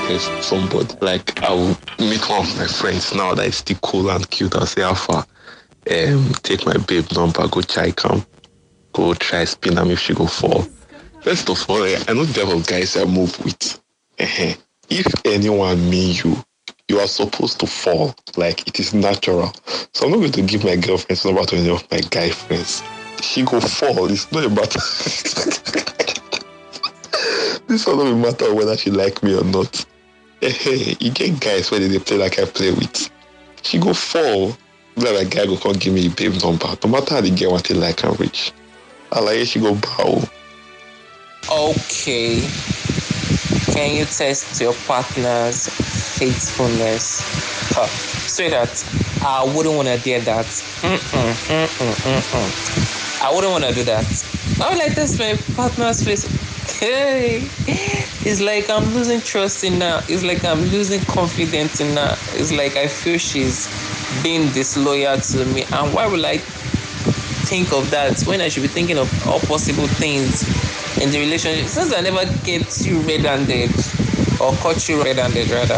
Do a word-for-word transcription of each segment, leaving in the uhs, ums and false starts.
test somebody. Like, I will meet one of my friends now that is still cool and cute. I'll say, Alpha, um, take my babe number, go chai camp, go try spin them if she go fall. First of all, I know the type of guys I move with. Uh-huh. If anyone mean you, you are supposed to fall. Like, it is natural. So I'm not going to give my girlfriend's number to any of my guy friends. She go fall. It's not a matter. This will not matter whether she like me or not. Hey, you get guys where they play like I play with. She go fall. Like a guy go come give me a babe number. No matter how the girl want to like and reach. I like she go bow. Okay. Can you test your partner's faithfulness? Huh. Say that I wouldn't want to do that. Mm-mm, mm-mm, mm-mm. I wouldn't want to do that. I would like test my partner's face. Hey, it's like I'm losing trust in her. It's like I'm losing confidence in her. It's like I feel she's being disloyal to me. And why would I think of that when I should be thinking of all possible things in the relationship? Since I never get you red-handed or caught you red-handed rather,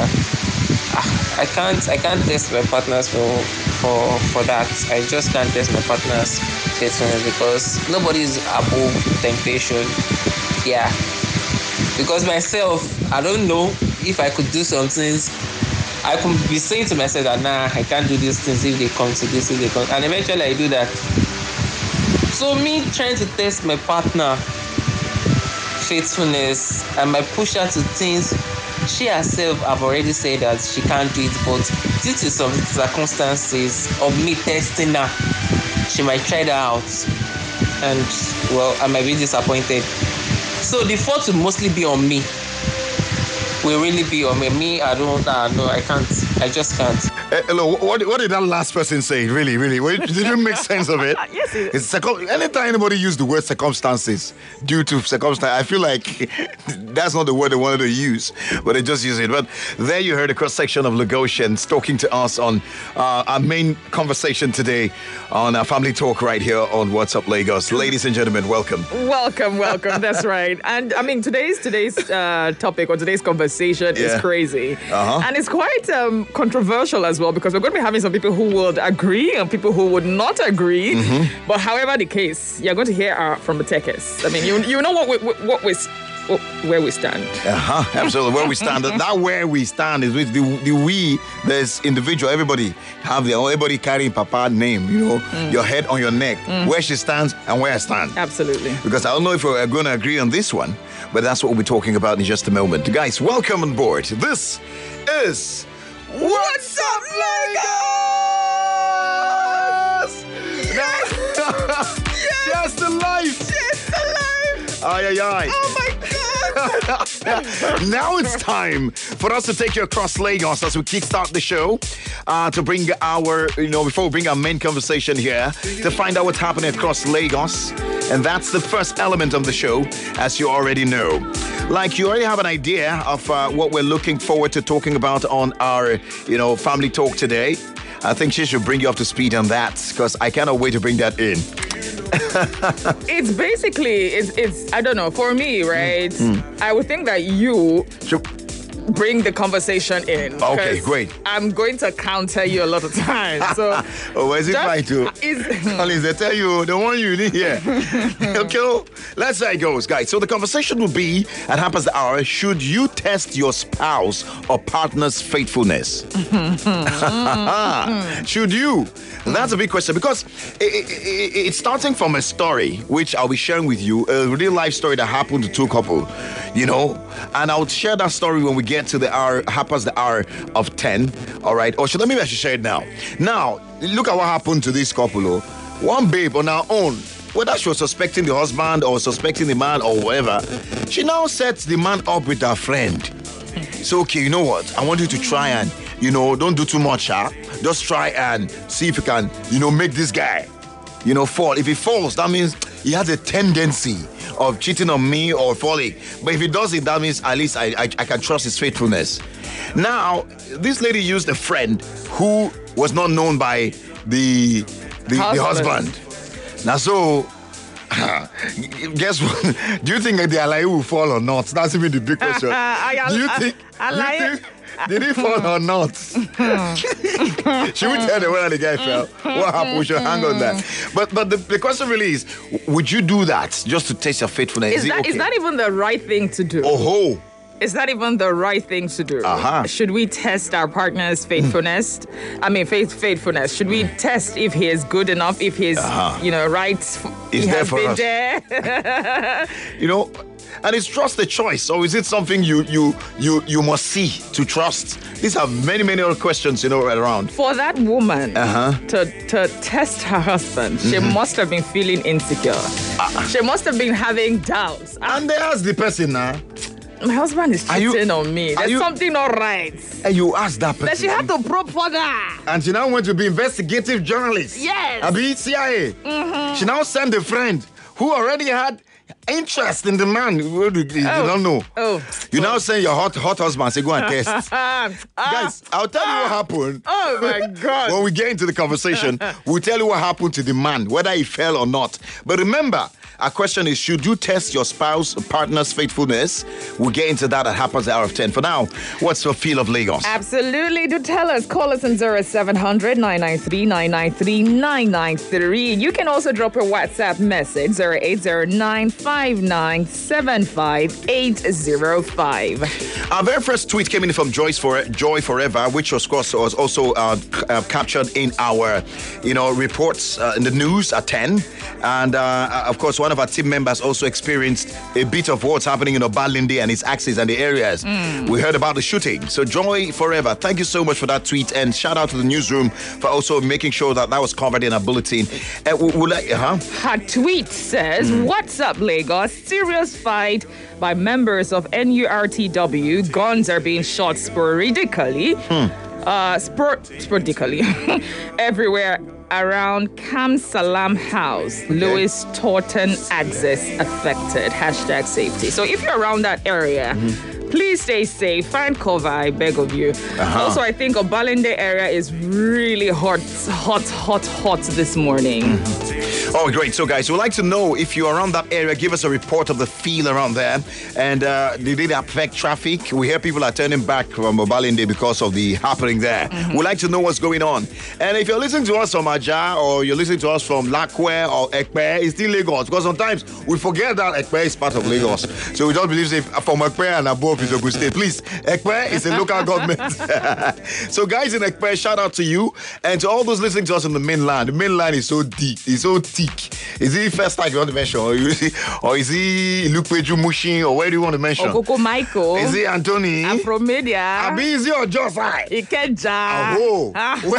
I can't I can't test my partners for for for that. I just can't test my partners faithfulness because nobody is above temptation. Yeah. Because myself, I don't know if I could do some things. I could be saying to myself that nah, I can't do these things if they come to this, if they come, and eventually I do that. So me trying to test my partner faithfulness and my push her to things she herself have already said that she can't do it, but due to some circumstances of me testing her, she might try that out, and well, I might be disappointed. So the fault will mostly be on me. Will really be on me. Me, I don't. Uh, no, I can't. I just can't. Uh, hello, what, what did that last person say? Really, really? What, did you make sense of it? Yes, it It's circum- anytime anybody use the word circumstances due to circumstance, I feel like that's not the word they wanted to use, but they just use it. But there you heard a cross section of Lagosians talking to us on uh, our main conversation today on our family talk right here on What's Up Lagos. Ladies and gentlemen, welcome. Welcome, welcome. That's right. And I mean, today's today's uh, topic or today's conversation Yeah. is crazy, Uh-huh. and it's quite um, controversial as well because we're going to be having some people who would agree and people who would not agree. Mm-hmm. But however the case, you're going to hear uh, from the techers. I mean, you you know what we, what we where we stand. Uh-huh, absolutely. Where we stand. That where we stand is with the, the we, there's individual. Everybody have their own, everybody carrying Papa name, you know, Mm. your head on your neck, where she stands and where I stand. Absolutely. Because I don't know if we're going to agree on this one, but that's what we'll be talking about in just a moment. Guys, welcome on board. This is What's Up Lagos? Yes! Just the life. Yes, alive! Ay, ay, ay. Oh my God! Now it's time for us to take you across Lagos as we kickstart the show uh, to bring our, you know, before we bring our main conversation here to find out what's happening across Lagos. And that's the first element of the show, as you already know. Like, you already have an idea of uh, what we're looking forward to talking about on our, you know, family talk today. I think she should bring you up to speed on that because I cannot wait to bring that in. It's basically, it's, it's, I don't know, for me, right? Mm. I would think that you So, bring the conversation in. Okay, 'cause great. I'm going to counter you a lot of times. So, oh, where's it just- trying to? is- Collins, they tell you the one you need here. Okay, let's see how it goes, guys. So the conversation will be at half past the hour. Should you test your spouse or partner's faithfulness? Should you? That's a big question because it, it, it, it's starting from a story which I'll be sharing with you, a real life story that happened to two couple, you know, and I'll share that story when we get to the hour, half past the hour of ten. All right, or should maybe I should share it now. Now, look at what happened to this couple. Oh. One babe on her own, whether she was suspecting the husband or suspecting the man or whatever, she now sets the man up with her friend. So, okay, you know what? I want you to try and, you know, don't do too much, huh? Just try and see if you can, you know, make this guy, you know, fall. If he falls, that means he has a tendency of cheating on me or falling. But if he does it, that means at least I, I, I can trust his faithfulness. Now, this lady used a friend who was not known by the, the, the Husband. husband. Now, so Guess what? Do you think the Alayu will fall or not? That's even the big question. Do you think? Do you think did he fall or not? Should we tell them whether the guy fell? What happened? We should hang on that. But but the, the question really is, would you do that just to test your faithfulness? Is, is, that, okay? is that even the right thing to do? Oh ho. Is that even the right thing to do? Uh-huh. Should we test our partner's faithfulness? I mean, faith faithfulness. Should we test if he is good enough? If he's, uh-huh. you know, right? He's he there has for been us. there. You know, and is trust a choice, or is it something you you you you must see to trust? These are many many other questions, you know, right around. For that woman uh-huh. to to test her husband, mm-hmm. she must have been feeling insecure. Uh-uh. She must have been having doubts. And they ask the person now. My husband is cheating you, on me. There's you, something not right. And you asked that person. That she had to probe further. And she now went to be investigative journalist. Yes. Abi C I A. Mm-hmm. She now sent a friend who already had interest in the man. You oh. don't know. Oh. You oh. now send your hot hot husband, say go and test. ah. Guys, I'll tell you what happened. Oh my God. When we get into the conversation, we'll tell you what happened to the man, whether he fell or not. But remember, our question is, should you test your spouse or partner's faithfulness? We'll get into that. That happens at hour of ten. For now, what's your feel of Lagos? Absolutely. Do tell us. Call us on zero seven hundred, nine nine three, nine nine three, nine nine three. You can also drop a WhatsApp message, zero eight zero nine, five nine seven five, eight zero five. Our very first tweet came in from Joyce for Joy Forever, which of course was also uh, uh, captured in our, you know, reports uh, in the news at ten. And uh, of course, one of our team members also experienced a bit of what's happening in Obalinde and its axis and the areas. Mm. We heard about the shooting. So Joy Forever, thank you so much for that tweet, and shout out to the newsroom for also making sure that that was covered in our bulletin. Uh, we'll, uh-huh. Her tweet says, mm. "What's up, Lagos? Serious fight by members of N U R T W. Guns are being shot sporadically, hmm. uh, spor- sporadically everywhere around Kam Salam House. Okay. Louis Torton access affected. Hashtag safety." So if you're around that area, mm-hmm. please stay safe. Find cover, I beg of you. Uh-huh. Also, I think Obalinde area is really hot, hot, hot, hot this morning. Mm-hmm. Oh, great. So, guys, we'd like to know if you're around that area. Give us a report of the feel around there. And uh, did it affect traffic? We hear people are turning back from Obalinde because of the happening there. Mm-hmm. We'd like to know what's going on. And if you're listening to us from Aja, or you're listening to us from Lakwe or Ekpe, it's still Lagos. Because sometimes we forget that Ekpe is part of Lagos. So we don't believe if from Ekpe and above is a good state. Please, Ekpe is a local government. So, guys in Ekpe, shout out to you. And to all those listening to us in the mainland. The mainland is so deep. It's so thick. Is he first time you want to mention? Or, you, or is he Luke Peju Mushin? Or where do you want to mention? Okoko Michael. Is he Anthony? Afromedia. Abi, is he or Joss I? Ikeja. Oh.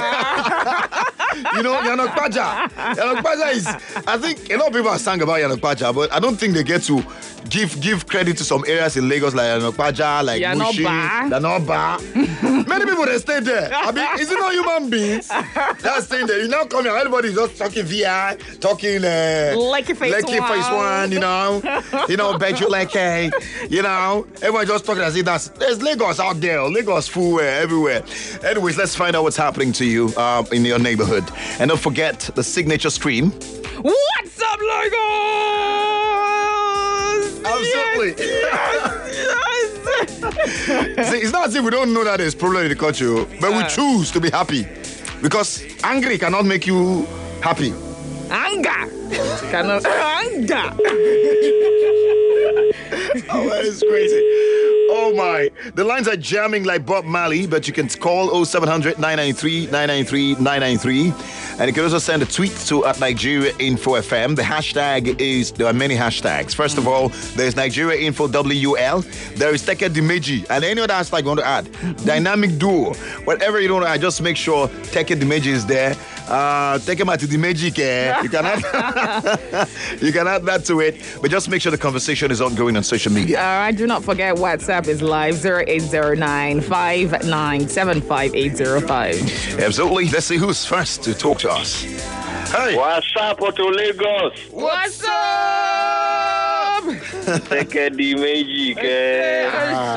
You know, Yanokpaja. Yanokpaja is, I think a lot of people have sang about Yanokpaja, but I don't think they get to give give credit to some areas in Lagos like Yanokpaja, like Mushin, Yanoba. Many people, they stay there. I mean, is it not human beings that's staying there? You now come here, everybody's just talking V I, talking uh, Lucky face Lucky one. face one, you know, you know, Beju Leke, you know, everyone just talking as if that's, there's Lagos out there, Lagos full uh, everywhere. Anyways, let's find out what's happening to you uh, in your neighborhood. And don't forget the signature stream. What's up, Lagos? Absolutely. Yes, yes. See, it's not as if we don't know that there's problem in the country, but we choose to be happy. Because angry cannot make you happy. Anger. Cannot. Anger. Oh, that is crazy. Oh my. The lines are jamming like Bob Marley, but you can call oh seven hundred, nine nine three, nine nine three, nine nine three. And you can also send a tweet to at Nigeria Info F M. The hashtag is, there are many hashtags. First of all, there's Nigeria Info W L. There is Teke Dimeji. And any other hashtag you want to add. Dynamic Duo. Whatever you want to add, just make sure Teke Dimeji is there. Uh, Teke Mati Dimeji ke. You can add you can add that to it. But just make sure the conversation is ongoing on social media. All right, do not forget WhatsApp is live, zero eight zero nine, five nine seven five, eight zero five. Absolutely. Let's see who's first to talk to us. Hey. What's up to Lagos? What's up? Teke Dimeji ke.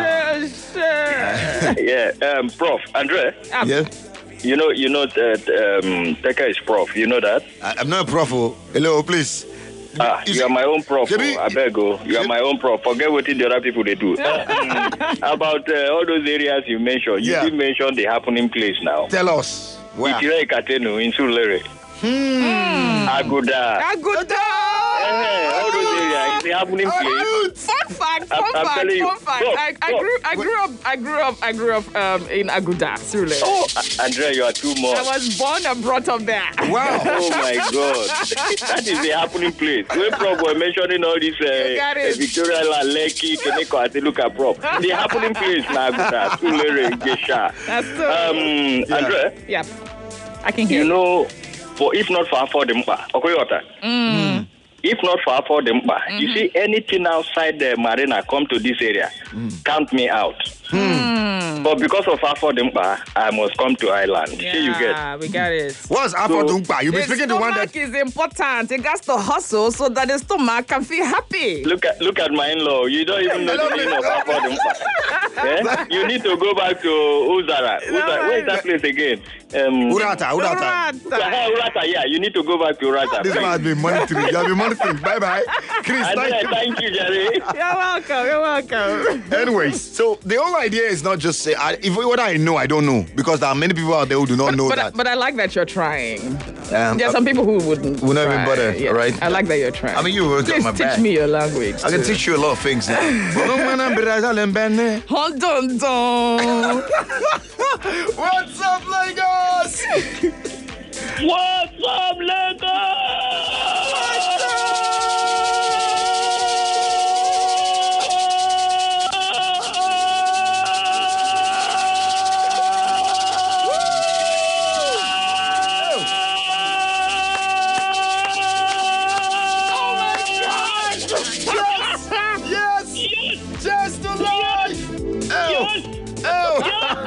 Yeah, um, Prof. Andre. Yeah. You know, you know that um, Teke is Prof. You know that? I, I'm not a prof. Hello, please. Ah, Is you are it- my own prof. Shebi- I beg you. You are my own prof. Forget what the other people they do. About uh, all those areas you mentioned, you Yeah. did mention the happening place now. Tell us. Where? Itire Ikatenu in Sulere. Aguda. Aguda. Eh, all those areas, it's a happening place. Fun fact, fun I'm- I'm fact, telling you. fun fact. Go, I, I go. grew, I grew up, I grew up, I grew up um, in Aguda, Surulere. Oh, A- Andrea, you are too much. I was born and brought up there. Wow. Oh my God, that is the happening place. When Prof were mentioning all these uh, got uh, it. Victoria Laleki, Keneko, I say, look at Prof. The happening place now, Sulere, Gesha. That's so. Um, Andrea, Yep, I can hear you know, for if not for Afodimpa, Okoyota. Mm. If not for Afodimpa, mm-hmm. you see anything outside the marina come to this area, mm. count me out. Mm. But because of Afodimpa, I must come to Island. Yeah, See, you get. we got it. What's Afodumpa? You've been The speaking the one stomach that. is important. It has to hustle so that the stomach can feel happy. Look at look at my in-law. You don't even know the meaning of Afodimpa. eh? You need to go back to Uzara. Uzara. Where is that place again? Um, Urata, Urata. Urata. Urata, yeah. You need to go back to Urata. This man has been monitoring. You have been monitoring. Bye bye. Chris, And thank then, you. thank you, Jerry. You're welcome. You're welcome. Anyways, so the whole idea is not just say, I, if what I know, I don't know. Because there are many people out there who do not know But, that. but I like that you're trying. Um, There are some people who wouldn't. Would not even try. bother, Yeah. right? I like that you're trying. I mean, you will Please my teach back. me your language. I can too. teach you a lot of things. Now. Hold on, don. What's up, Lagos? What's up, Lagos? Yes! Just to life! Oh!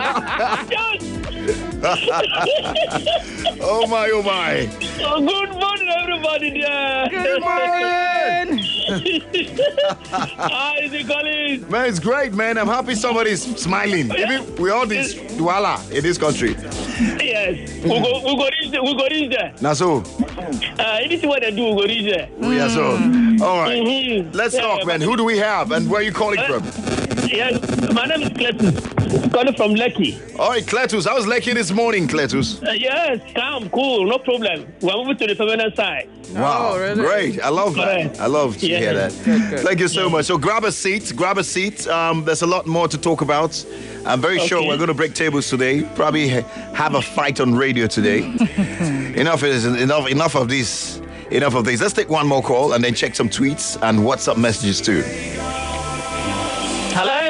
Oh my, oh my. Oh, good morning, everybody there. Good morning. Hi, is it Collins? Man, it's great, man. I'm happy somebody's smiling. Even we all this voila in this country. Yes. We go, we go reach there. We go reach there. Now so, Uh, anything what they do, we go reach there. we are so. All right. Mhm. Let's Yeah, talk, man. Who do we have and where are you calling from? Yes, my name is Cletus. Calling from Lekki. All right, Cletus. I was lucky this morning, Cletus. Uh, yes, calm, cool, no problem. We're moving to the permanent side. Wow, really? great. I love that. Correct. I love to Yeah. hear that. Good, good. Thank you so much. So grab a seat, grab a seat. Um, there's a lot more to talk about. I'm very sure Okay. we're going to break tables today. Probably ha- have a fight on radio today. enough is enough. Enough of this. Enough of this. Let's take one more call and then check some tweets and WhatsApp messages too. Hello.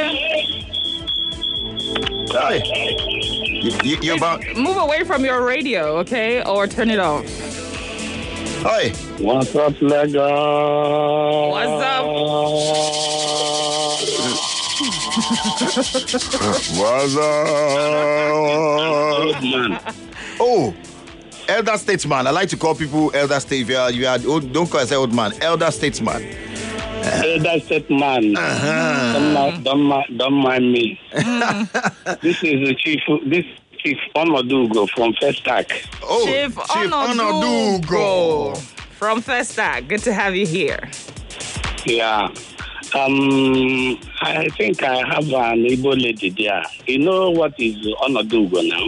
Hi. You, you, you're about. Move away from your radio, okay, or turn it off. Hi. What's up, Lagos? What's up? What's up? Man. Oh, elder statesman. I like to call people elder statesman. You are, you are old, don't call yourself old man. Elder statesman. Elder set man. Uh-huh. Don't, mind, don't, mind, don't mind me. This is the chief. This Chief Onodugo from Festac. Oh, Chief Onodugo from Festac. Good to have you here. Yeah. Um, I think I have an Igbo lady there. You know what is Onodugo now?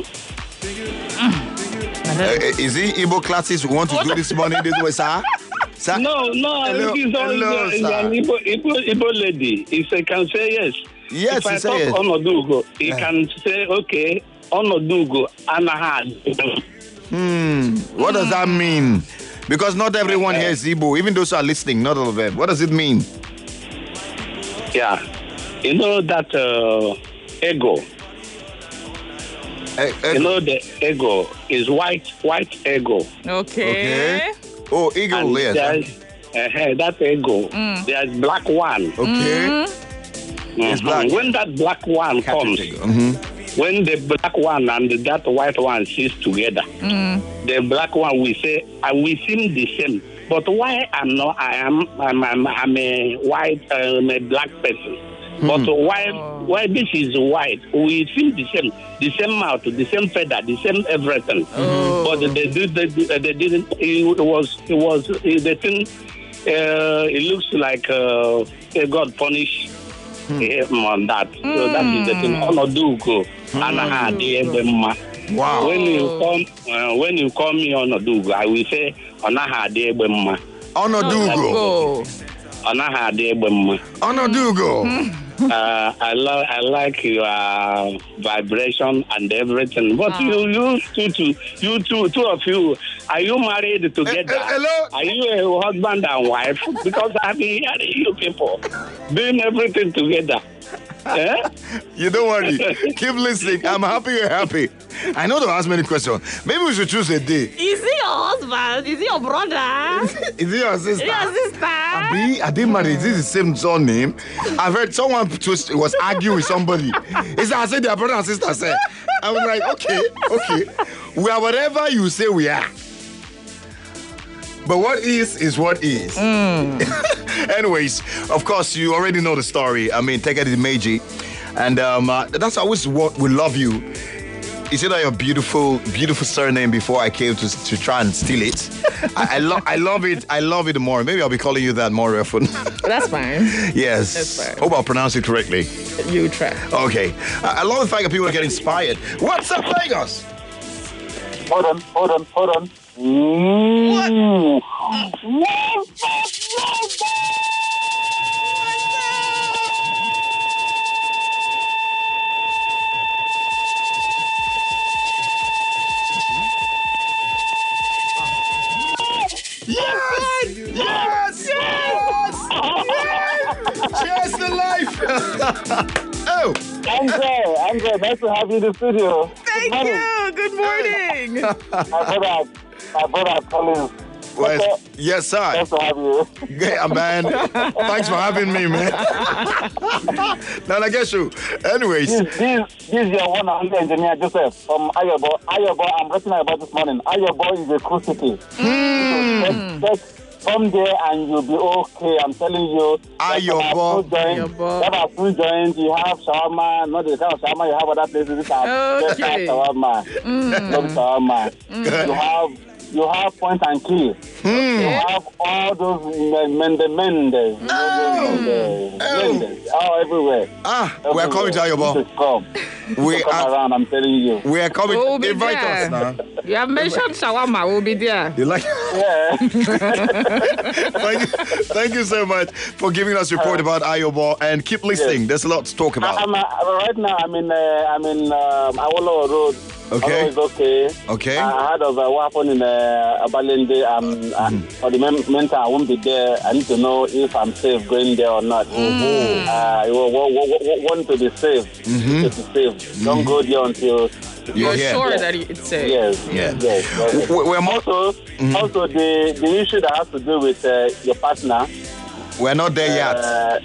Uh, is he Igbo classes we want to do this morning this way, sir? Sir? No, no, Hello, it is hello, it's sir. an Igbo, Igbo, Igbo lady. If I can say yes. Yes, if he I say talk yes. Onodugo, he Yeah. can say, okay, Onodugo, Anahad. Hmm. What does that mean? Because not everyone here is Igbo. Even those who are listening, not all of them. What does it mean? Yeah. You know that uh, ego. Eh, eh, You know the ego is white, white ego. Okay. Okay. Oh, eagle, And yes. there's, uh, that ego. There's black one. Okay. It's Mhm. black. When that black one comes, Mm-hmm. when the black one and that white one sits together, the black one will say, "I will seem the same, but why I'm not? I am. I'm. I'm, I'm a white. Uh, I'm a black person. But why? Why this is white? We seem the same. The same mouth, the same feather, the same everything. But they did. They, they didn't. It was. It was. The thing. uh, it looks like uh, God punished him on that. So that is the thing. Onodugo, anaha adegbe. Wow. When you come, uh, when you call me Onodugo, I will say anaha adegbe. Onodugo. Anaha adegbe. Onodugo. Uh, I love, I like your uh, vibration and everything. But you, you two, two, you two, two of you, are you married together? Uh, uh, hello? Are you a husband and wife? Because I've been hearing you people doing everything together. Eh? You don't worry. Keep listening. I'm happy you're happy. I know they'll ask many questions. Maybe we should choose a day. Is he your husband? Is he your brother? Is it your sister? Your sister? Abi, are they married? Is this the same surname? I've heard someone twist, was arguing with somebody. It's I said their brother and sister said. I was like, okay, okay. We are whatever you say we are. But what is, is what is. Mm. Anyways, of course, you already know the story. I mean, take it to Meiji. And um, uh, that's always what we love you. You said that your beautiful, beautiful surname before I came to to try and steal it. I, I love, I love it. I love it more. Maybe I'll be calling you that more often. That's fine. Yes. That's fine. Hope I'll pronounce it correctly. You try. Okay. I, I love the fact that people get inspired. What's up, Lagos? Hold on, hold on, hold on. Mm. Yes! Yes! Yes! Yes! Cheers to life! Oh! Andre, Andre, nice to have you in the studio. Thank you. Good morning. My brother, my brother Collins. Well, yes, sir. Nice to have you. Yeah, man. Thanks for having me, man. Now, I guess you. Anyways. This, this, this is your one and only engineer, Joseph, from Ayobo. Ayobo, I'm writing about this morning. Ayobo is a cool city. Mm. So just, just come there and you'll be okay. I'm telling you. Ayobo. Ayobo. That are food joints. You have shawarma. Not the kind of shawarma you have other places. This are Okay. just like shawarma. Mm. Some shawarma. Mm. You have... You have point and kill. Hmm. You have all those Mende Mendes. Oh. Mendes. All everywhere. Ah, we are coming to Ayobo. Come. We come are around, I'm telling you. We are coming. We'll be Invite there. us now. You have mentioned shawarma. We'll be there. You like? Yeah. thank, you, thank you so much for giving us a report about Ayobo, and keep listening. Yes. There's a lot to talk about. I, I'm, uh, right now, I'm in, uh, I'm in um, Awolowo Road. Okay. It's okay. Okay. I heard of uh, what happened in uh, Abalende. Um, mm. uh, for the mem- mentor, I won't be there. I need to know if I'm safe going there or not. Mm-hmm. Uh, you want to be safe. Mm-hmm. To be safe. Don't go there until You're You're here. sure Yeah. that it's safe. Yes. Yeah. Yes. yes. We- We're, more, Also, Mm-hmm. also the the issue that has to do with uh, your partner. we're not there yet. Uh,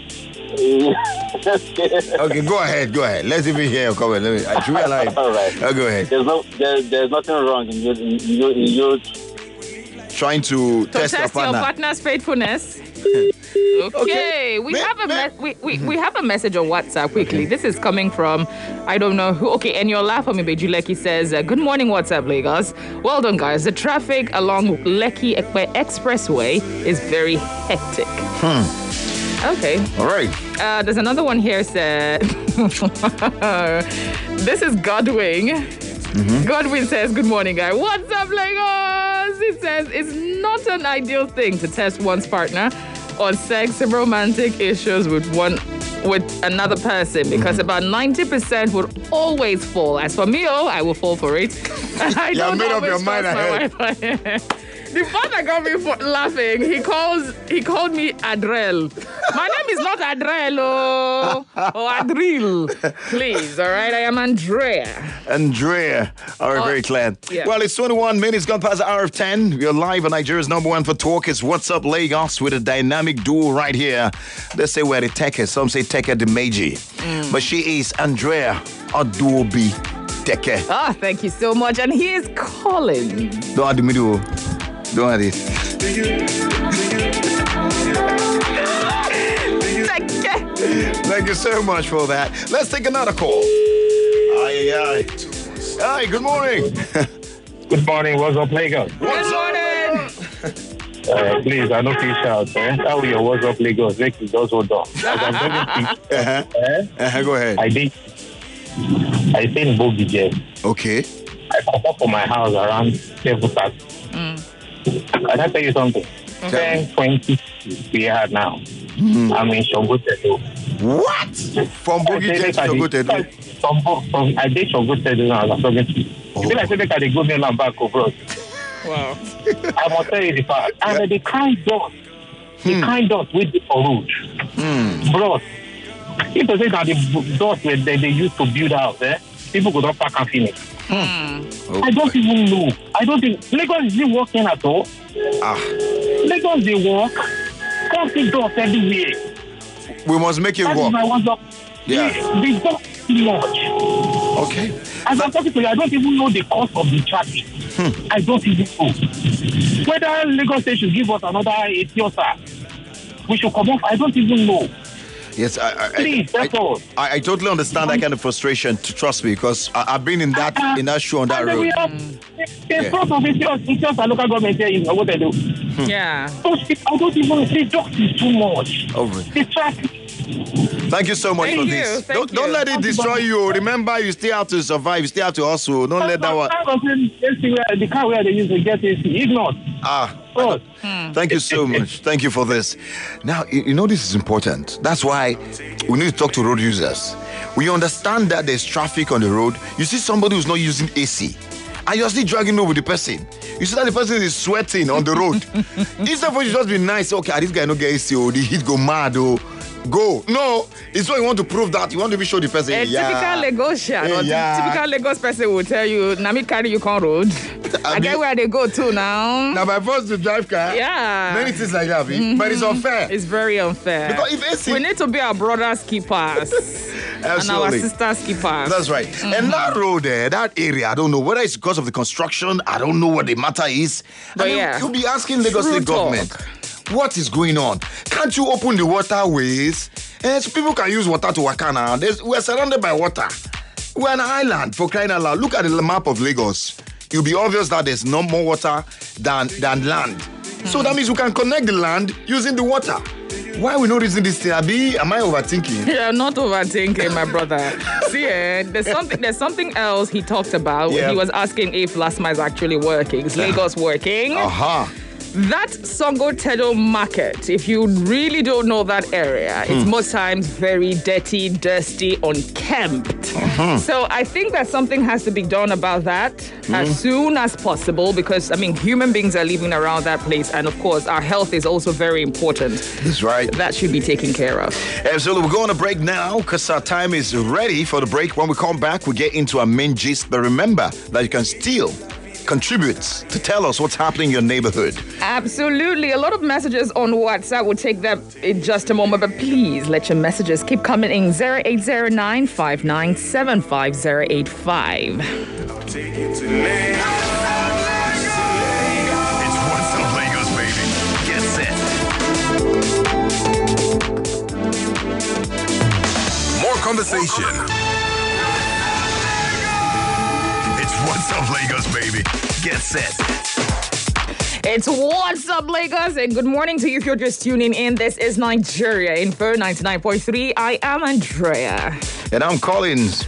Okay, go ahead, go ahead. Let's even hear your comment. Let me, I should realize. All right. Oh, go ahead. There's no, there, there's nothing wrong in you, in you, in you. Trying to To test, test, your partner. your partner's faithfulness. Okay, Okay. we Me- have a me- me- we, we, we have a message on WhatsApp quickly. This is coming from I don't know who. Okay, and your laugh for me, Bejuleki says, uh, "Good morning, WhatsApp Lagos. Well done, guys. The traffic along Lekki Ekpe Expressway is very hectic." Hmm. Okay. All right. Uh, there's another one here said, this is Godwin. Mm-hmm. Godwin says, "Good morning, guy. What's up, Lagos?" He says, "It's not an ideal thing to test one's partner on sex and romantic issues with one with another person because mm-hmm. about ninety percent would always fall. As for me, oh, I will fall for it. I You don't made up always your mind trust my wife." The part that got me for laughing, he calls he called me Adrel. My name is not Adrel oh, or Adril. Please, all right? I am Andrea. Andrea. All right, Oh, very clear. yeah. Well, it's twenty-one minutes gone past the hour of ten. We're live on Nigeria's number one for talk. It's What's Up Lagos with a dynamic duo right here. They say we're the Teke. Some say Teke the Meiji. Mm. But she is Andrea Adobe Teke. Ah, thank you so much. And he is calling. Don't have the middle. Don't have this. Teke. Thank you so much for that. Let's take another call. Aye, aye. Hi, good morning. Good morning. What's up, Lagos? Good morning. Uh, please, I don't feel shout. Eh? How your WhatsApp Lagos make it just hold on. As I'm talking to you, Uh-huh. eh? Uh-huh, go ahead. I did. I stay in Bogije. Okay. I come up from my house around seven thirty. Can I tell you something? ten twenty we are now. Mm. I'm in Shogotedo. What? From Bogije to Shogotedo? From, from, I did Shogotedo now. I'm talking to you. Oh. You feel like they can go me and back over. Wow. I must tell you the fact. And the kind dot, the Hmm. kind dot with the road. Mm. Bro, if they say that the dot where they, they used to build house, eh, people could not pack and finish. Okay. I don't even know. I don't think Lagos is it working at all. Ah. Lagos they work. Can't see dots everywhere. We must make it That is work. my WhatsApp. Yeah. Yeah. They don't too much. Okay. As I'm talking to you, I don't even know the cost of the traffic. Hmm. I don't even know. Whether Lagos State should give us another eighty or so, we should come off. I don't even know. Yes, I, I, Please, I, that's all. I, I totally understand that kind of frustration. To trust me, because I, I've been in that Uh, in that show on that and then road. we have, in Yeah. front of it, it's just a local government here in what they do. Yeah. Those people, I don't even see dogs is too much. Oh, really? The traffic. Thank you so much Thank for you, this. thank Don't, don't you. let it destroy you. Remember, you still have to survive. You still have to hustle. Don't let that one. The car where they use to get A C. If not, Ah. oh, Thank you so much. Thank you for this. Now, you you know this is important. That's why we need to talk to road users. We understand that there's traffic on the road. You see somebody who's not using A C, and you're still dragging over the person. You see that the person is sweating on the road. Instead for you to just be nice, okay, this guy no get A C, oh, the heat go mad, oh. Go. No, it's what you want to prove that. You want to be sure the person. A yeah. typical Lagosian or Yeah. typical Lagos person will tell you, Nami carry you on road. I, mean- get where they go to now. Now, by force to drive car. Yeah. Many things like that, mm-hmm. But it's unfair. It's very unfair. Because if A C we need to be our brothers' keepers and our Absolutely. sisters' keepers. That's right. And that road there, that area, I don't know whether it's because of the construction. I don't know what the matter is. But And yeah. you'll be asking Lagos True State talk. government, what is going on? Can't you open the waterways? And so people can use water to waka now. There's, we're surrounded by water. We're an island, for crying out loud. Look at the map of Lagos. It'll be obvious that there's no more water than, than land. So that means we can connect the land using the water. Why are we not using this thing? Abi, am I overthinking? You're not overthinking, my brother. See, eh, there's something. There's something else he talked about. Yeah. He was asking if last mile is actually working. Is Lagos working? Aha. That Songotedo market, if you really don't know that area, it's most times very dirty, dusty, unkempt. So I think that something has to be done about that as soon as possible because, I mean, human beings are living around that place. And of course, our health is also very important. That's right. That should be taken care of. Absolutely. We're going on a break now because our time is ready for the break. When we come back, we get into our main gist. But remember that you can still contribute to tell us what's happening in your neighborhood. Absolutely. A lot of messages on WhatsApp. We'll take that in just a moment. But please let your messages keep coming in. zero eight zero nine, five nine seven, five zero eight five. It's What's Up Lagos, baby. Get set. More conversation. It's What's Up Lagos, baby. Get set. It's What's Up, Lagos, and good morning to you if you're just tuning in. This is Nigeria Info ninety-nine point three. I am Andrea. And I'm Collins.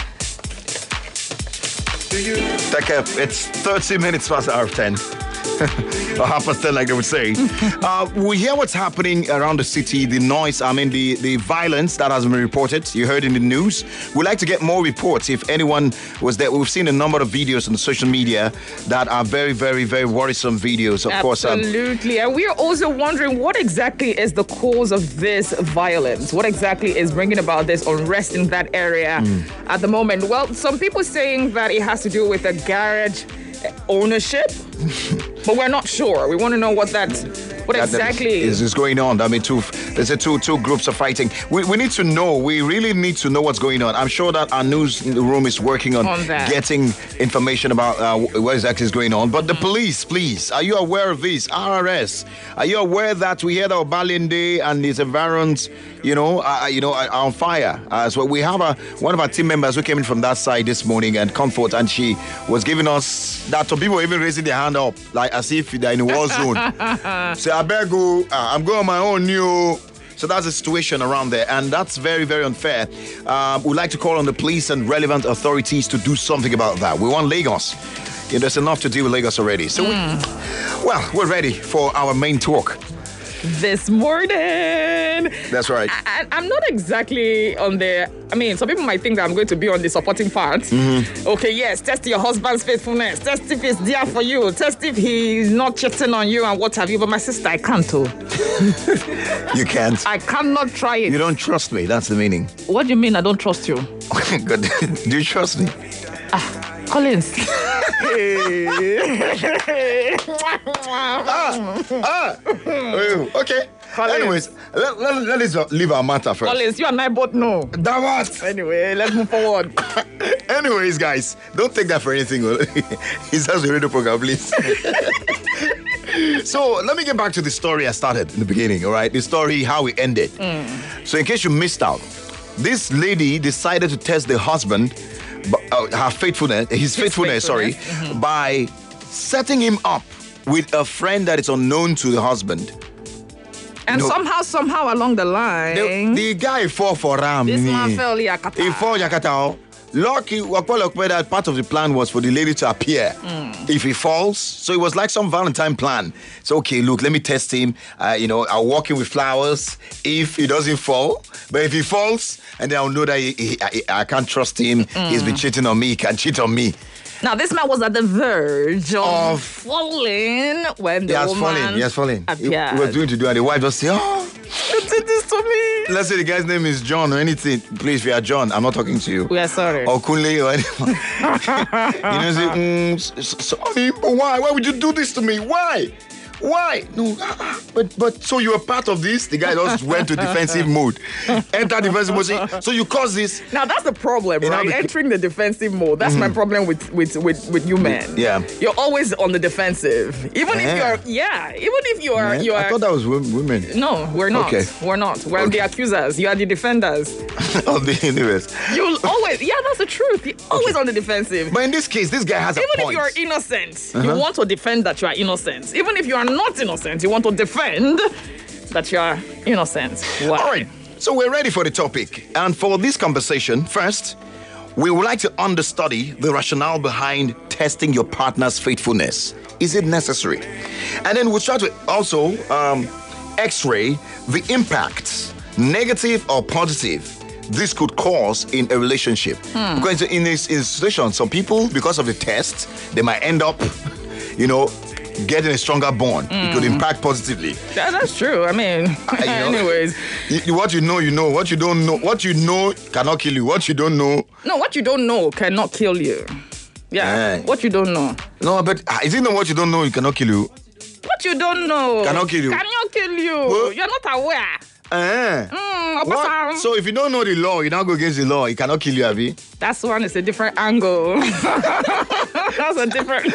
Take a, it's thirty minutes past the hour of ten. Or half past ten, like they would say. uh, we hear what's happening around the city, the noise, I mean, the, the violence that has been reported. You heard in the news. We'd like to get more reports if anyone was there. We've seen a number of videos on the social media that are very, very, very worrisome videos. Of course. Um, Absolutely. And we're also wondering what exactly is the cause of this violence? What exactly is bringing about this unrest in that area mm. at the moment? Well, some people saying that it has to do with a garage ownership, but we're not sure. We want to know what that What that- exactly? that is, is going on? I mean, two there's a two two groups are fighting. We, we need to know. We really need to know what's going on. I'm sure that our newsroom is working on, On that. getting information about uh, what exactly is going on. But the police, please, are you aware of this? R R S, are you aware that we heard of Balinde and his environs, you know, uh, you know, are on fire? Uh, so we have a one of our team members who came in from that side this morning and Comfort, and she was giving us that. Some people were even raising their hand up, like as if they're in a war zone. Say, I beg you, uh, I'm going on my own new. So that's the situation around there, and that's very, very unfair. Um, we'd like to call on the police and relevant authorities to do something about that. We want Lagos. Yeah, there's enough to do with Lagos already. So, we, well, we're ready for our main talk. This morning. That's right. I, I'm not exactly on the. I mean, some people might think that I'm going to be on the supporting part. Mm-hmm. Okay, yes, test your husband's faithfulness. Test if he's there for you. Test if he's not cheating on you and what have you. But my sister, I can't. Oh. You can't. I cannot try it. You don't trust me. That's the meaning. What do you mean I don't trust you? Good. Do you trust me? Collins. ah, ah. Oh, okay. Collins. Anyways, let, let, let us leave our matter first. Collins, you and I both know. That what? Anyway, let's move forward. Anyways, guys, don't take that for anything. It's just a radio program, please. So let me get back to the story I started in the beginning, all right? The story, how it ended. Mm. So in case you missed out, this lady decided to test the husband, uh, her faithfulness, his, his faithfulness, faithfulness, sorry, mm-hmm. by setting him up with a friend that is unknown to the husband. And you know, somehow, somehow along the line, the, the guy fall for Ram. This man fell Yakata. He fall Yakata. Lucky, that part of the plan was for the lady to appear. Mm. If he falls, so it was like some Valentine plan. So, okay, look, let me test him. Uh, you know, I'll walk him with flowers if he doesn't fall. But if he falls, and then I'll know that he, he, I, I can't trust him. Mm. He's been cheating on me. He can cheat on me. Now, this man was at the verge of, of falling when the he has woman fallen. He has fallen. appeared. He, he was doing to do, and the wife just say, "Oh, you did this to me." Let's say the guy's name is John or anything. Please, if you are John, I'm not talking to you. We are sorry. Or Kunle or anyone. You know, say, mm, sorry, but why? Why would you do this to me? Why? Why? No, but but so you were part of this? The guy just went to defensive mode. Enter defensive mode. So you caused this. Now that's the problem, right? The, Entering the defensive mode. That's mm-hmm. my problem with, with, with, with you men. Yeah. You're always on the defensive. Even yeah. if you're yeah, even if you are yeah. you are I thought that was women. No, we're not. Okay. We're not. We're okay. the accusers. You are the defenders. Of the universe. You'll always yeah, that's the truth. You're always okay. on the defensive. But in this case, this guy has even a point. Even if you're innocent, uh-huh. you want to defend that you are innocent. Even if you are not innocent, you want to defend that you are innocent. Wow. All right. So we're ready for the topic. And for this conversation, first, we would like to understudy the rationale behind testing your partner's faithfulness. Is it necessary? And then we'll try to also um, x-ray the impacts, negative or positive, this could cause in a relationship. Hmm. Because in this institution, some people, because of the test, they might end up, you know, getting a stronger bond. Mm. It could impact positively. Yeah, that's true. I mean, uh, you know, anyways. You, what you know, you know. What you don't know, what you know cannot kill you. What you don't know. No, what you don't know cannot kill you. Yeah, yeah. What you don't know. No, but is it not what you don't know, it cannot kill you? What you don't know cannot kill you. Cannot kill you. Well, you're not aware. Uh, mm, so if you don't know the law, you now go against the law, it cannot kill you, Abby. That's one is a different angle. That's a different.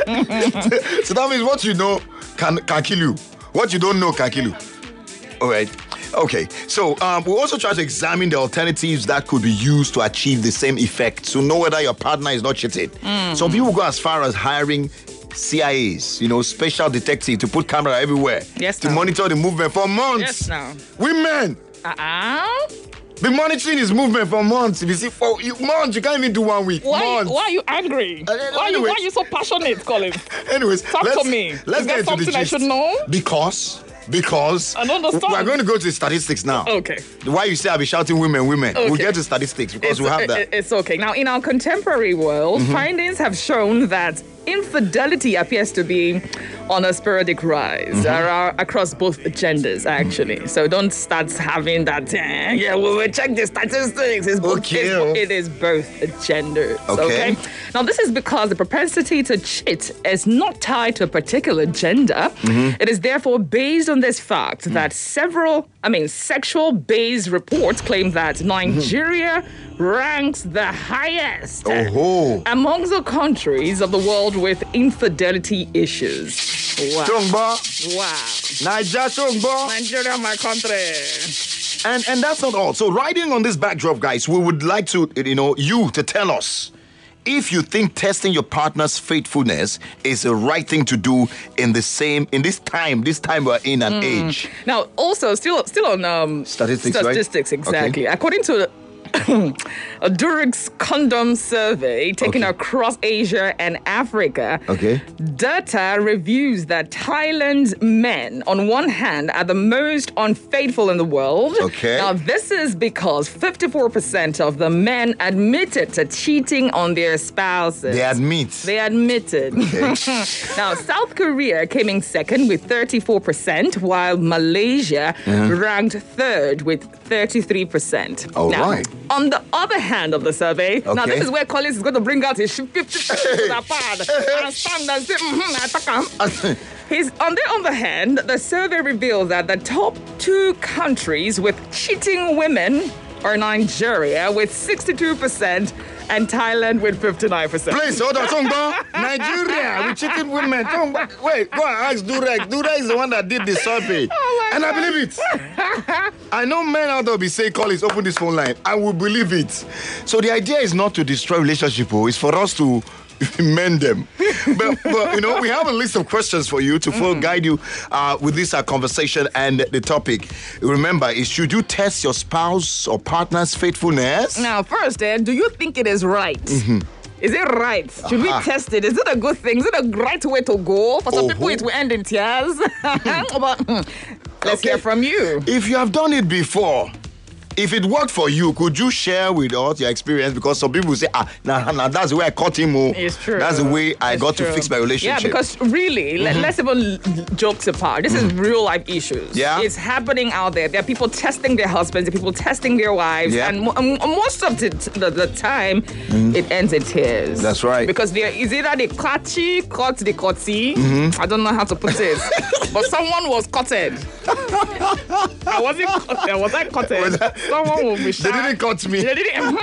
So that means what you know can can kill you. What you don't know can kill you. All right. Okay. So um, we'll also try to examine the alternatives that could be used to achieve the same effect. To know whether your partner is not cheated. Mm. Some people go as far as hiring C I As, you know, special detective to put camera everywhere. Yes, to no. monitor the movement for months. Yes, now. Women. Uh-uh. Be monitoring his movement for months. If you see for you, months, you can't even do one week. Why? Months. Why are you angry? Uh, why, are you, why are you so passionate, Colin? Anyways, talk let's, to me. Let's is get into something the gist. I should know? Because. Because I don't understand. We're going to go to the statistics now. Okay. Why you say I'll be shouting women, women? Okay. We'll get to statistics because it's, we have that. It's okay. Now, in our contemporary world, mm-hmm. findings have shown that infidelity appears to be on a sporadic rise mm-hmm. across both genders, actually. So don't start having that, eh, yeah, we will check the statistics. It's both, okay. it's, it is both genders. Okay. okay. Now, this is because the propensity to cheat is not tied to a particular gender. Mm-hmm. It is therefore based on this fact mm-hmm. that several, I mean, sexual-based reports claim that Nigeria mm-hmm. ranks the highest oh. amongst the countries of the world with infidelity issues. Wow. Strongba. Wow. Nigeria, Strongba. Nigeria, my country. And and that's not all. So riding on this backdrop, guys, we would like to, you know, you to tell us if you think testing your partner's faithfulness is the right thing to do in the same in this time, this time we're in an mm. age. Now, also still still on um, statistics, statistics, right? exactly. Okay. According to a Durex condom survey taken okay. across Asia and Africa, okay. data reviews that Thailand's men, on one hand, are the most unfaithful in the world. Okay. Now, this is because fifty-four percent of the men admitted to cheating on their spouses. They admit. They admitted. Okay. Now, South Korea came in second with thirty-four percent, while Malaysia uh-huh. ranked third with thirty-three percent. All now, right. On the other hand of the survey, okay. now this is where Collins is going to bring out his fifty percent to the pad and stand and say, mm-hmm, He's, on the other hand, the survey reveals that the top two countries with cheating women are Nigeria with sixty-two percent and Thailand with fifty-nine percent. Please, hold on, Tongba. Nigeria with cheating women. Tongba. Wait, go and ask Durek. Durek is the one that did the survey. Oh and God. I believe it. I know men out there will be saying, Collins, open this phone line. I will believe it. So the idea is not to destroy relationship, it's for us to mend them. But, but, you know, we have a list of questions for you to mm. guide you uh, with this uh, conversation and the topic. Remember, is should you test your spouse or partner's faithfulness? Now, first, eh, do you think it is right? Mm-hmm. Is it right? Should uh-huh. we test it? Is it a good thing? Is it a right way to go? For some oh, people, it will end in tears. But, mm, let's okay. hear from you. If you have done it before, if it worked for you, could you share with us your experience? Because some people say, ah, nah, nah, that's the way I caught him. Oh. It's true. That's the way I it's got true. to fix my relationship. Yeah, because really, mm-hmm. let's even jokes apart. This mm-hmm. is real life issues. Yeah. It's happening out there. There are people testing their husbands, there are people testing their wives. Yeah. And m- most of the, the, the time, mm-hmm. it ends in tears. That's right. Because there is either the clutchy, cut the cutty. Mm-hmm. I don't know how to put it. But someone was cutted. I wasn't cutted. Was I cutted? That, someone will be They didn't cut me. They didn't.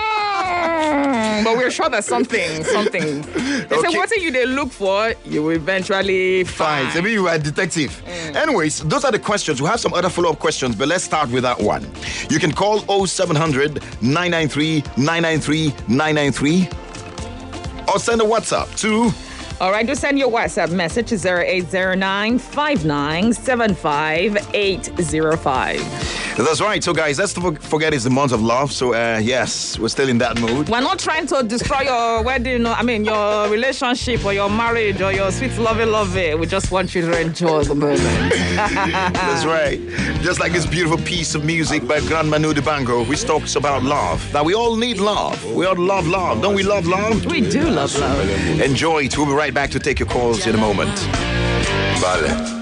But we're sure that something, something. They okay. say, what you they look for, you will eventually find. Fine. So maybe you are a detective. Mm. Anyways, those are the questions. We have some other follow-up questions, but let's start with that one. You can call oh seven hundred, nine nine three, nine nine three, nine nine three or send a WhatsApp to... All right, just send your WhatsApp message to zero eight zero nine, five nine seven five, eight zero five. That's right. So, guys, let's not forget it's the month of love. So, uh, yes, we're still in that mood. We're not trying to destroy your wedding, I mean, your relationship or your marriage or your sweet lovey lovey. We just want you to enjoy the moment. That's right. Just like this beautiful piece of music by Grand Manu Dibango, which talks about love. That we all need love. We all love love. Don't we love love? We do love love. Enjoy it. We'll be right back to take your calls in a moment. Vale.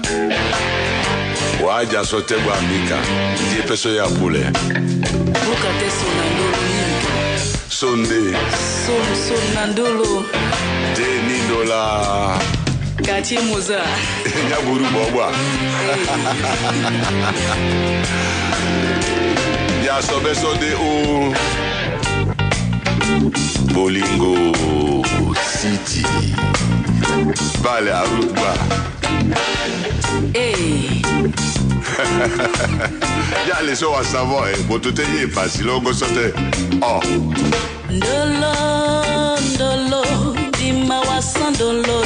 Waja sote wa mika. Die peso ya pule. Buka teso nandolo. Sonde. Son son nandolo. De nindola. Kati moza. Nyaburu bobwa. Ya sobe sonde o. Bolingo City. Vale, Aruba. Hey. Ya les gens à savoir, pour tout est facile, on go sauter. Oh. Ndolo, ndolo, dima wasandolo.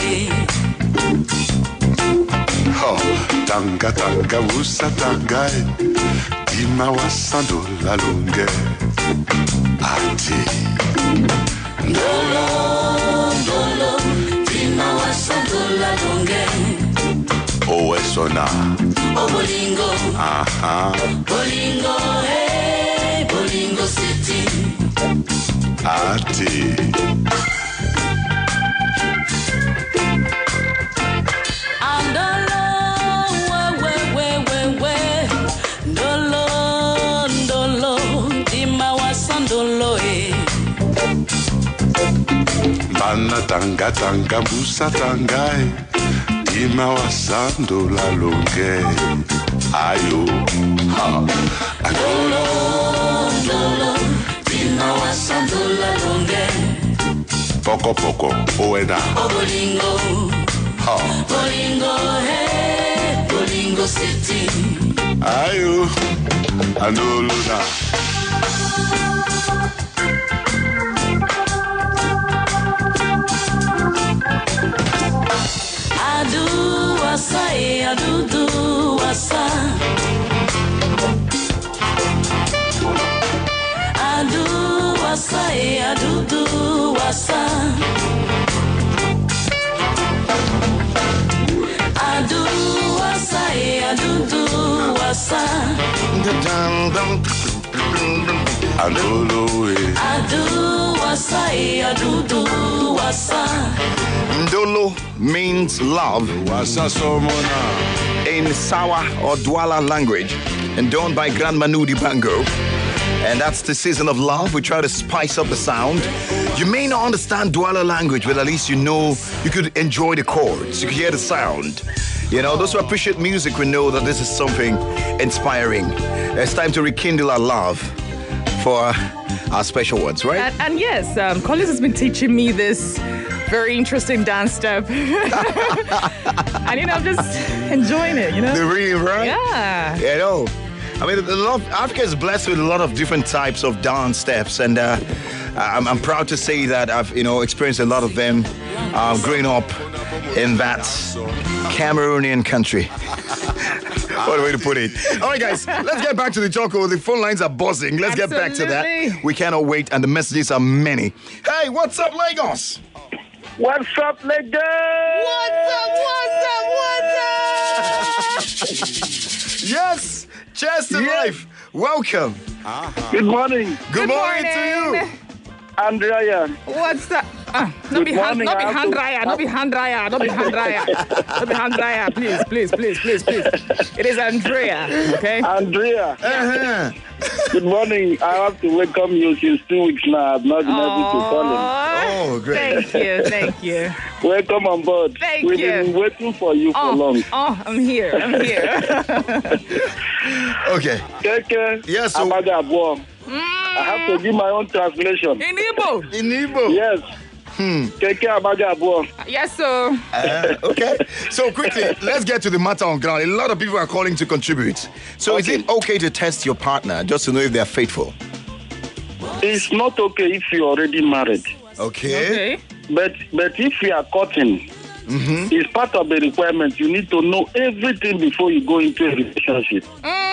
Oh, tanga tanga wusa tanga, dima wasandola longue. Ati. Ndolo, ndolo, dima wasandola longue. Oh, esona. Oh, bolingo. Aha. Bolingo, hey, Bolingo City. Ati. Ana tanga tanga busa tangai. Tima wasando la longe. Ayo. Ha. Dolo, dolo, tima wasando la longe. Poco poco, oena. Obolingo, Ha. Bolingo, hey, Bolingo City. Ayo. Andoluna. Adu wasa, eh, adu du wasa. Adu wasa, eh, adu du wasa. Adu wasa, eh, adu du wasa. Andolo, eh. Adu wasa, eh, adu du wasa. Ndolo means love Wasa somona. in Sawa or Douala language, and done by Grand Manu Dibango. And that's the season of love. We try to spice up the sound. You may not understand Douala language, but at least you know you could enjoy the chords. You could hear the sound. You know, those who appreciate music will know that this is something inspiring. It's time to rekindle our love for our special ones, right? And, and yes, um, Collins has been teaching me this very interesting dance step. And, you know, I'm just enjoying it, you know? The really, right? Yeah. You know, I mean, a lot of, Africa is blessed with a lot of different types of dance steps, and uh, I'm, I'm proud to say that I've, you know, experienced a lot of them uh, growing up in that Cameroonian country. What a way to put it. All right, guys, let's get back to the talk. The phone lines are buzzing. Let's get back to that. Absolutely. We cannot wait, and the messages are many. Hey, what's up, Lagos? What's up, Lagos? What's up, what's up, what's up? Yes, cheers to Yes. life. Welcome. Good morning, Good, Good morning, to you. morning. Andrea. What's that? Uh, no Good be hand, morning, no be I have hand to- dryer, no be hand dryer, no be hand dryer, no be hand dryer. Please, please, please, please, please. It is Andrea, okay? Andrea. Uh-huh. Good morning. I have to welcome you since two weeks now. I've not been able to call Aw, Oh, great. Thank you, thank you. in. Welcome on board. Thank We've you. been waiting for you for Oh, long. oh, I'm here, I'm here. Okay. Keke, Yes, so- Abaga Abo. I have to give my own translation. In Igbo. In Igbo. Yes. Hmm. Keke Abaga Abo. Yes, sir. Uh, okay. So quickly, let's get to the matter on ground. A lot of people are calling to contribute. So is Okay. it okay to test your partner just to know if they're faithful? It's not okay if you're already married. Okay. Okay. But but if you are courting, it's part of the requirement. You need to know everything before you go into a relationship.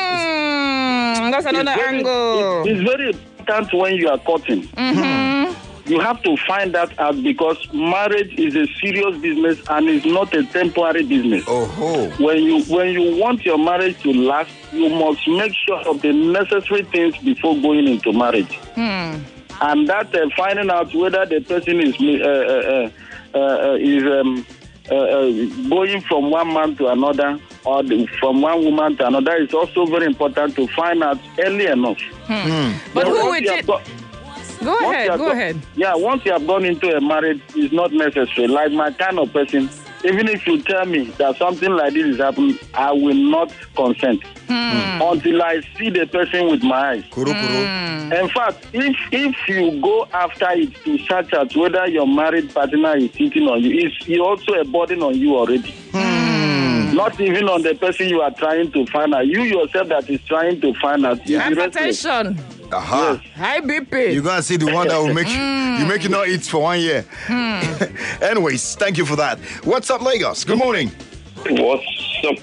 Mm, that's another It's very- angle. it- It's very important when you are courting. Mm-hmm. You have to find that out because marriage is a serious business and it's not a temporary business. Oh ho. When you when you want your marriage to last, you must make sure of the necessary things before going into marriage. Hmm. And that uh, finding out whether the person is uh, uh, uh, uh, is um, uh, uh, going from one man to another or the, from one woman to another is also very important to find out early enough. But Then who once would you you... have got- Go once you ahead, have go got- ahead. Yeah, once you have gone into a marriage, it's not necessary. Like my kind of person, even if you tell me that something like this is happening, I will not consent until I see the person with my eyes. Kuru kuru. In fact, if if you go after it to search out whether your married partner is cheating on you, it's it's also a burden on you already. Not even on the person you are trying to find out. You yourself that is trying to find out. is restless. Hypertension, Aha. high B P. You're gonna see the one that will make you, you make you not eat for one year. Anyways, thank you for that. What's up, Lagos? Good morning. What's up,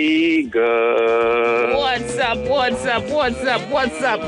Lagos? What's up, what's up, what's up, what's up?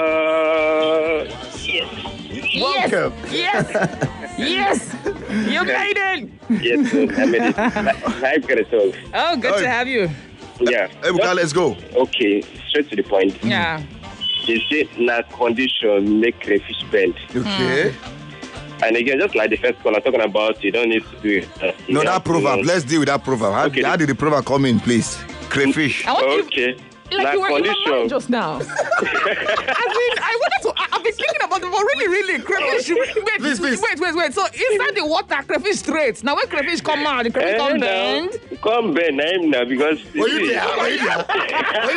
Uh, Welcome. Yes, yes, you made it. yes, I made it. Live results. Oh, good Oh. to have you. Yeah. Ebuka, let's go. Okay, straight to the point. Yeah. They say na condition make crayfish bend. Okay. And again, just like the first caller talking about, you don't need to do it. Uh, you No, have that to proverb. know. Let's deal with that proverb. How, Okay. how did the proverb come in, please? Crayfish. I want you, Okay. like na you were in my condition. mind just now. I mean, I wanted to, I, I've been thinking about it for a really, really crayfish. Wait, Please, please. wait, wait, wait. So inside the water, crayfish straight. Now when crayfish come out, the crayfish Eh, come now, bend. Come bend, I'm now because Were you there? Were you there? Were you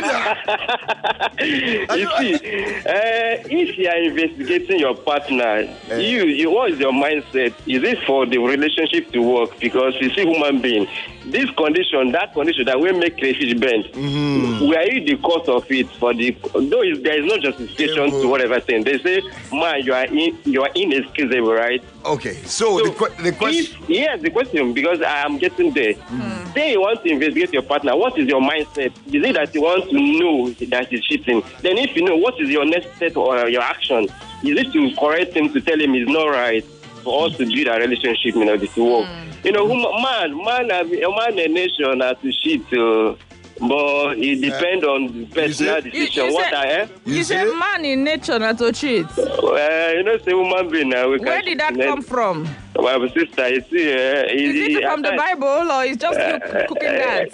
there? you see, uh, if you are investigating your partner, you, you, what is your mindset? Is it for the relationship to work? Because you see, human being, this condition, that condition that will make crayfish bend, Mm-hmm. were you the cause of it? For the though is, there is no justification to whatever thing they say, man, you are in, you are inexcusable, right? Okay, so, So, the, que- the question. If, yes, the question, because I am getting there. Mm. Say you want to investigate your partner, what is your mindset? Is it that you want to know that he's cheating? Then if you know, what is your next step or your action? Is it to correct him, to tell him it's not right for us to build a relationship, you know, to work? You know, who- man, man, a man, a nation has to cheat, uh, but it depends on the personal You, decision. you What said, I am? you said man in nature not to cheat. Uh, you know, say woman being now. We Where can did that cheat. come from? My sister, you see, uh, Is it from the Bible or is just you cooking that?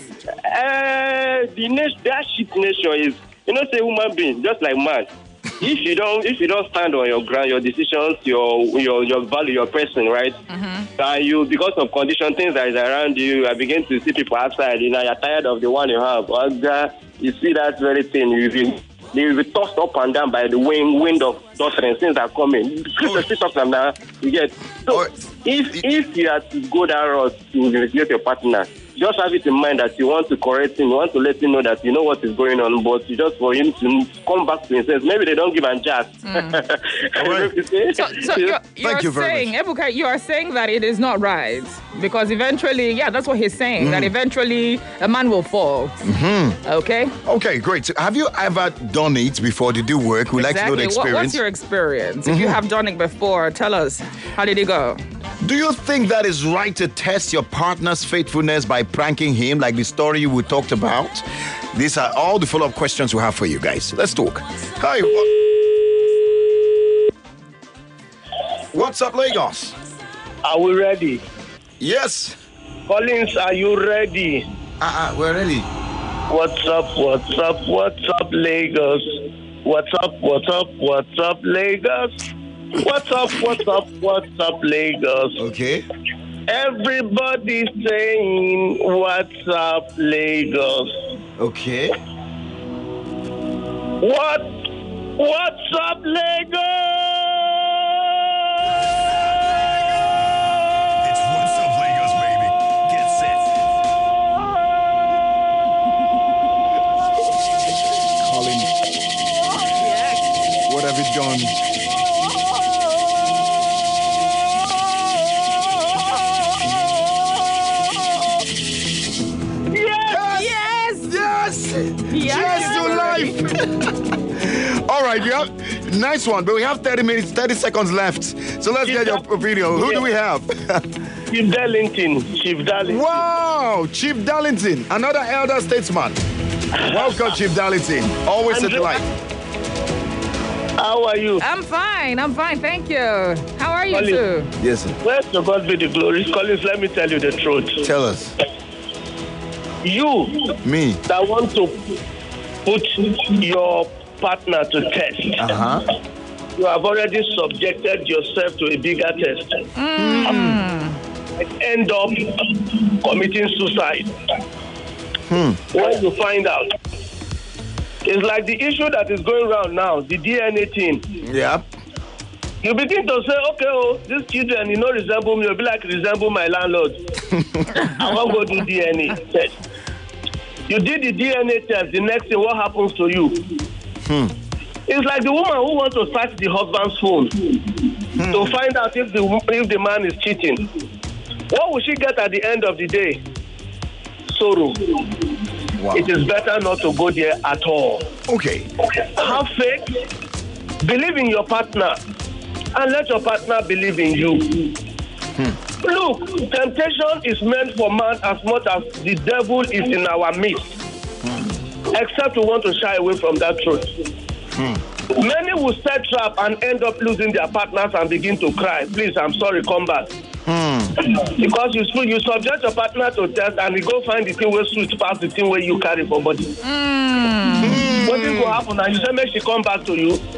Uh, the nation, that shit nation is, you know, say human being, just like man. If you don't, if you don't stand on your ground, your decisions, your your your value, your person, right? Mm-hmm. And you, because of condition, things that is around you, I begin to see people outside. You know, you're tired of the one you have. And, uh, you see that very thing. You will, they will be tossed up and down by the wind, wind of doctrine. Things are coming. Christians still talk them now. You get. So, if if you are to go that route to investigate your partner, just have it in mind that you want to correct him, you want to let him know that you know what is going on, but you just for him to come back to himself. Maybe they don't give a jazz. All right. So, so you're, you're Thank you very saying, Ebuka, you are saying that it is not right because eventually, yeah, that's what he's saying. That eventually a man will fall. Mm-hmm. Okay. Okay, great. So have you ever done it before? Did it work? We'd like to know the What- experience. what's your experience? If you Mhm. have done it before, tell us. How did it go? Do you think that is right to test your partner's faithfulness by pranking him, like the story we talked about? These are all the follow-up questions we have for you guys. Let's talk. Hi. wha- What's up, Lagos? Are we ready? Yes. Collins, are you ready? Uh-uh, we're ready. What's up, what's up, what's up, Lagos? What's up, what's up, what's up, Lagos? What's up, what's up, what's up, Lagos? Okay. Everybody's saying, what's up, Lagos? Okay. What? What's up, Lagos? It's What's Up Lagos, baby. Get set. Colin. What have you done? Yes! Yes! Yes! Cheers to life! All right, you have nice one, but we have thirty minutes, thirty seconds left. So let's get your opinion. Who do we have? Chief Darlington. Chief Darlington. Wow, Chief Darlington, another elder statesman. Welcome, Chief Darlington. Always a delight. How are you? I'm fine. I'm fine. Thank you. How are you Colin. too? Yes, sir. Where's the God be the glory? Collins, let me tell you the truth. Tell us. You Me. that want to put your partner to test, Uh-huh. you have already subjected yourself to a bigger test. Mm. End up committing suicide. Hmm. When you find out. It's like the issue that is going around now, the D N A thing. Yep. You begin to say, okay, oh, these children, you know, resemble me. You'll be like, resemble my landlord. I won't go do D N A test. You did the D N A test, the next thing, what happens to you? Hmm. It's like the woman who wants to search the husband's phone Hmm. to find out if the if the man is cheating. What will she get at the end of the day? Sorrow. Wow. It is better not to go there at all. Okay. Have faith, believe in your partner, and let your partner believe in you. Hmm. Look, temptation is meant for man as much as the devil is in our midst. Hmm. Except we want to shy away from that truth. Hmm. Many will set trap and end up losing their partners and begin to cry. Please, I'm sorry, come back. Hmm. Because you you subject your partner to test and you go find the thing where sweet past the thing where you carry for body. Mm. What thing will happen and you say make she come back to you?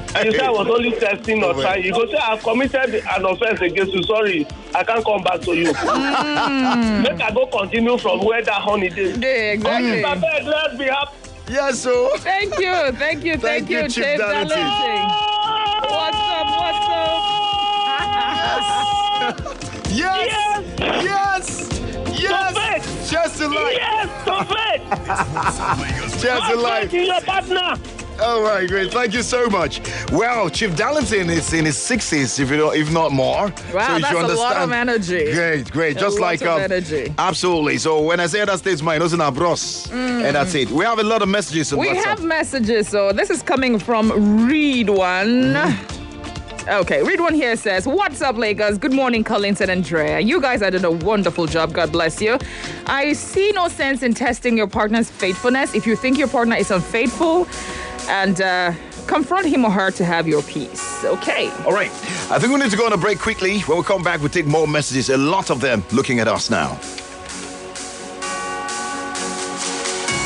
You say I was only testing or trying. You go say I've committed an offense against you. Sorry, I can't come back to you. Mm. Make I go continue from where that honey did. Yeah, exactly. Mm. Beg, let's be happy. Yes, so. Thank you, thank you, thank, thank you, you, Chief Darlington. What's up, what's up? Yes! Yes! Yes! Yes! Cheers to life! Yes, to faith! Cheers to life! Your partner! All right, great. Thank you so much. Well, Chief Darlington is in his sixties, if you know, if not more. Wow, so that's you understand. a lot of energy. Great, great. A Just lot like of um, energy. Absolutely. So when I say that states mine, those are our bros, Mm. and that's it. We have a lot of messages. On We WhatsApp. have messages. So this is coming from Read One. Mm-hmm. Okay, Read One here says, "What's up, Lagos? Good morning, Collins and Andrea. You guys are doing a wonderful job. God bless you. I see no sense in testing your partner's faithfulness. If you think your partner is unfaithful, and uh, confront him or her to have your peace." Okay. All right. I think we need to go on a break quickly. When we come back, we'll take more messages. A lot of them looking at us now.